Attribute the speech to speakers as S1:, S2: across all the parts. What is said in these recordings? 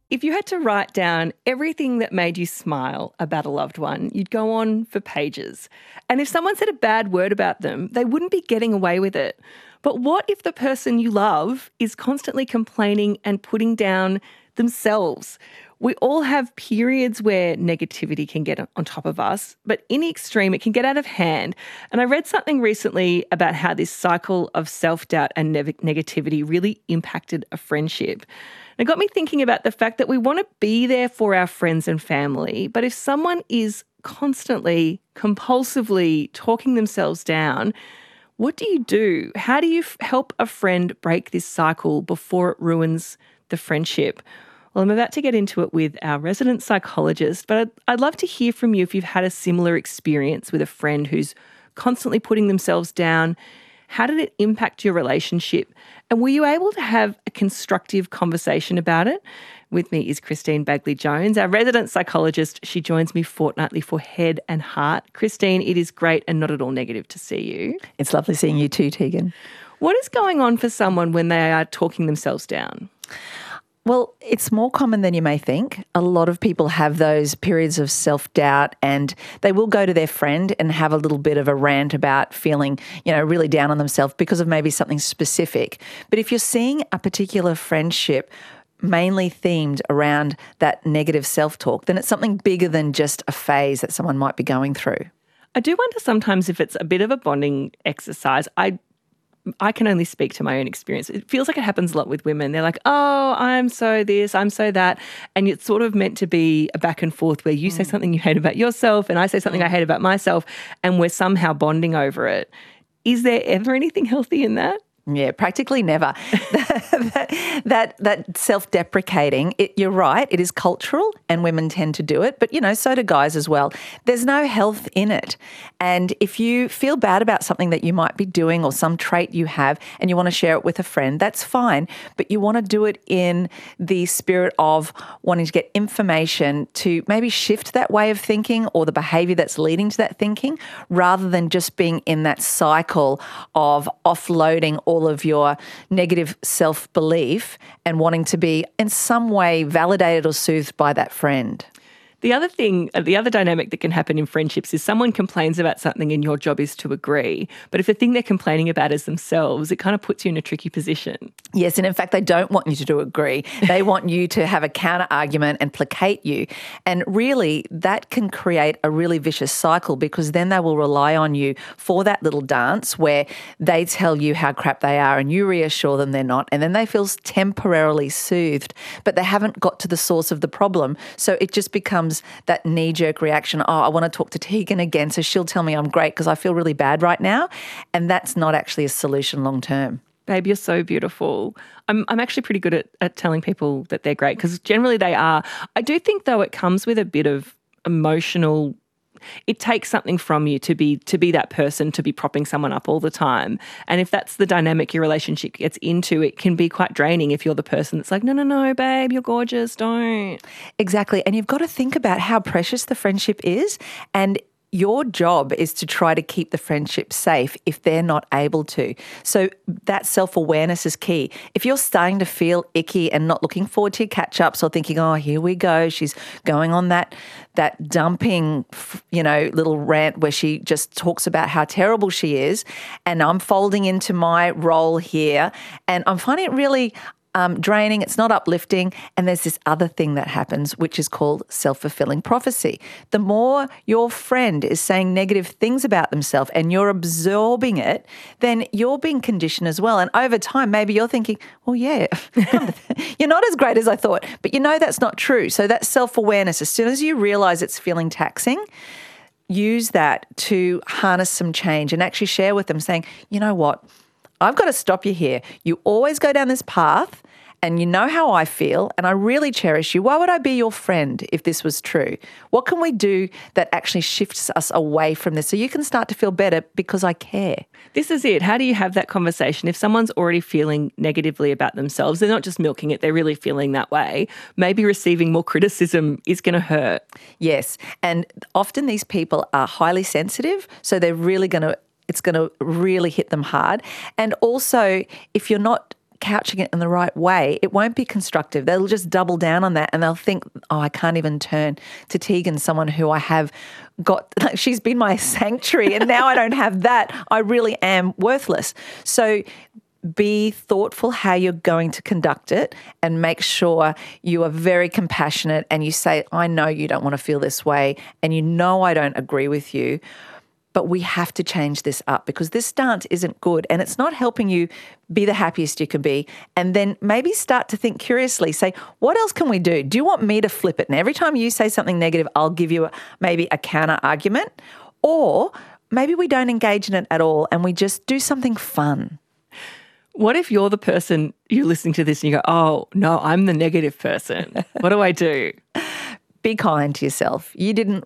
S1: If you had to write down everything that made you smile about a loved one, you'd go on for pages. And if someone said a bad word about them, they wouldn't be getting away with it. But what if the person you love is constantly complaining and putting down themselves? We all have periods where negativity can get on top of us, but in the extreme, it can get out of hand. And I read something recently about how this cycle of self-doubt and negativity really impacted a friendship. It got me thinking about the fact that we want to be there for our friends and family, but if someone is constantly, compulsively talking themselves down, what do you do? How do you help a friend break this cycle before it ruins the friendship? Well, I'm about to get into it with our resident psychologist, but I'd love to hear from you if you've had a similar experience with a friend who's constantly putting themselves down. How did it impact your relationship? And were you able to have a constructive conversation about it? With me is Christine Bagley-Jones, our resident psychologist. She joins me fortnightly for Head and Heart. Christine, it is great and not at all negative to see you.
S2: It's lovely seeing you too, Tegan.
S1: What is going on for someone when they are talking themselves down?
S2: Well, it's more common than you may think. A lot of people have those periods of self-doubt and they will go to their friend and have a little bit of a rant about feeling, really down on themselves because of maybe something specific. But if you're seeing a particular friendship mainly themed around that negative self-talk, then it's something bigger than just a phase that someone might be going through.
S1: I do wonder sometimes if it's a bit of a bonding exercise. I can only speak to my own experience. It feels like it happens a lot with women. They're like, oh, I'm so this, I'm so that. And it's sort of meant to be a back and forth where you say something you hate about yourself and I say something I hate about myself and we're somehow bonding over it. Is there ever anything healthy in that?
S2: Yeah, practically never. that self-deprecating, you're right, it is cultural and women tend to do it, but, so do guys as well. There's no health in it. And if you feel bad about something that you might be doing or some trait you have and you want to share it with a friend, that's fine, but you want to do it in the spirit of wanting to get information to maybe shift that way of thinking or the behaviour that's leading to that thinking rather than just being in that cycle of offloading all of your negative self-belief and wanting to be in some way validated or soothed by that friend.
S1: The other dynamic that can happen in friendships is someone complains about something and your job is to agree. But if the thing they're complaining about is themselves, it kind of puts you in a tricky position.
S2: Yes, and in fact, they don't want you to agree. They want you to have a counter argument and placate you. And really, that can create a really vicious cycle because then they will rely on you for that little dance where they tell you how crap they are and you reassure them they're not. And then they feel temporarily soothed, but they haven't got to the source of the problem. So it just becomes that knee-jerk reaction, oh, I want to talk to Tegan again so she'll tell me I'm great because I feel really bad right now. And that's not actually a solution long term.
S1: Babe, you're so beautiful. I'm actually pretty good at telling people that they're great because generally they are. I do think, though, it comes with a bit of emotional. It takes something from you to be that person, to be propping someone up all the time. And if that's the dynamic your relationship gets into, it can be quite draining if you're the person that's like, no, babe, you're gorgeous, don't.
S2: Exactly. And you've got to think about how precious the friendship is. And your job is to try to keep the friendship safe if they're not able to. So that self-awareness is key. If you're starting to feel icky and not looking forward to your catch-ups or thinking, oh, here we go, she's going on that dumping, little rant where she just talks about how terrible she is and I'm folding into my role here and I'm finding it really draining, it's not uplifting, and there's this other thing that happens which is called self-fulfilling prophecy. The more your friend is saying negative things about themselves and you're absorbing it, then you're being conditioned as well. And over time, maybe you're thinking, well, yeah, you're not as great as I thought, but that's not true. So that self-awareness, as soon as you realise it's feeling taxing, use that to harness some change and actually share with them saying, you know what, I've got to stop you here. You always go down this path and you know how I feel and I really cherish you. Why would I be your friend if this was true? What can we do that actually shifts us away from this so you can start to feel better because I care?
S1: This is it. How do you have that conversation? If someone's already feeling negatively about themselves, they're not just milking it, they're really feeling that way, maybe receiving more criticism is going to hurt.
S2: Yes. And often these people are highly sensitive, so they're really it's going to really hit them hard. And also, if you're not couching it in the right way, it won't be constructive. They'll just double down on that and they'll think, oh, I can't even turn to Tegan, someone who I have got, like, she's been my sanctuary and now I don't have that. I really am worthless. So be thoughtful how you're going to conduct it and make sure you are very compassionate and you say, I know you don't want to feel this way and you know I don't agree with you, but we have to change this up because this stance isn't good and it's not helping you be the happiest you can be. And then maybe start to think curiously, say, what else can we do? Do you want me to flip it? And every time you say something negative, I'll give you maybe a counter argument, or maybe we don't engage in it at all and we just do something fun.
S1: What if you're the person, you're listening to this and you go, oh, no, I'm the negative person. What do I do?
S2: Be kind to yourself. You didn't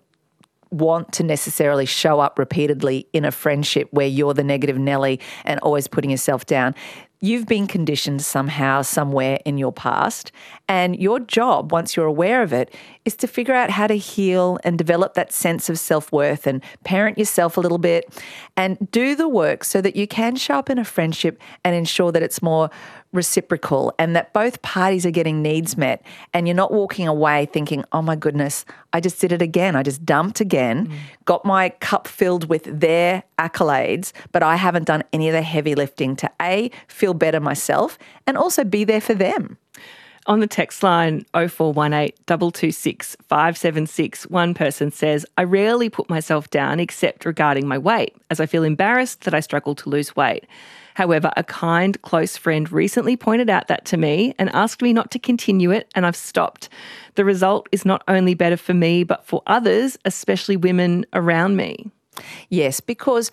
S2: want to necessarily show up repeatedly in a friendship where you're the negative Nelly and always putting yourself down. You've been conditioned somehow, somewhere in your past, and your job, once you're aware of it, is to figure out how to heal and develop that sense of self-worth and parent yourself a little bit and do the work so that you can show up in a friendship and ensure that it's more reciprocal and that both parties are getting needs met and you're not walking away thinking, oh my goodness, I just did it again. I just dumped again, got my cup filled with their accolades, but I haven't done any of the heavy lifting to A, feel better myself and also be there for them.
S1: On the text line 0418 226 576, one person says, I rarely put myself down except regarding my weight, as I feel embarrassed that I struggle to lose weight. However, a kind, close friend recently pointed out that to me and asked me not to continue it, and I've stopped. The result is not only better for me, but for others, especially women around me.
S2: Yes, because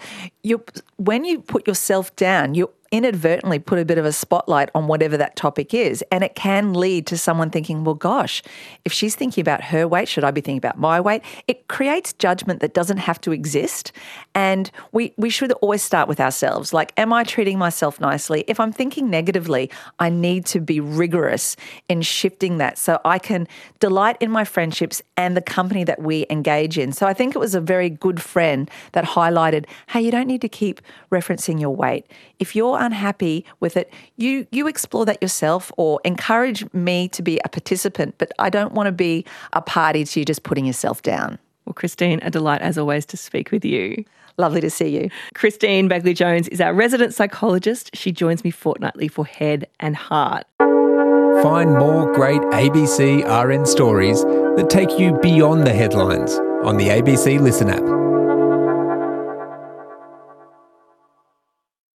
S2: when you put yourself down, you inadvertently put a bit of a spotlight on whatever that topic is. And it can lead to someone thinking, well, gosh, if she's thinking about her weight, should I be thinking about my weight? It creates judgment that doesn't have to exist. And we should always start with ourselves. Like, am I treating myself nicely? If I'm thinking negatively, I need to be rigorous in shifting that so I can delight in my friendships and the company that we engage in. So I think it was a very good friend that highlighted, hey, you don't need to keep referencing your weight. If you're unhappy with it, you explore that yourself or encourage me to be a participant, but I don't want to be a party to you just putting yourself down.
S1: Well, Christine, a delight as always to speak with you.
S2: Lovely to see you.
S1: Christine Bagley-Jones is our resident psychologist. She joins me fortnightly for Head and Heart.
S3: Find more great ABC RN stories that take you beyond the headlines on the ABC Listen app.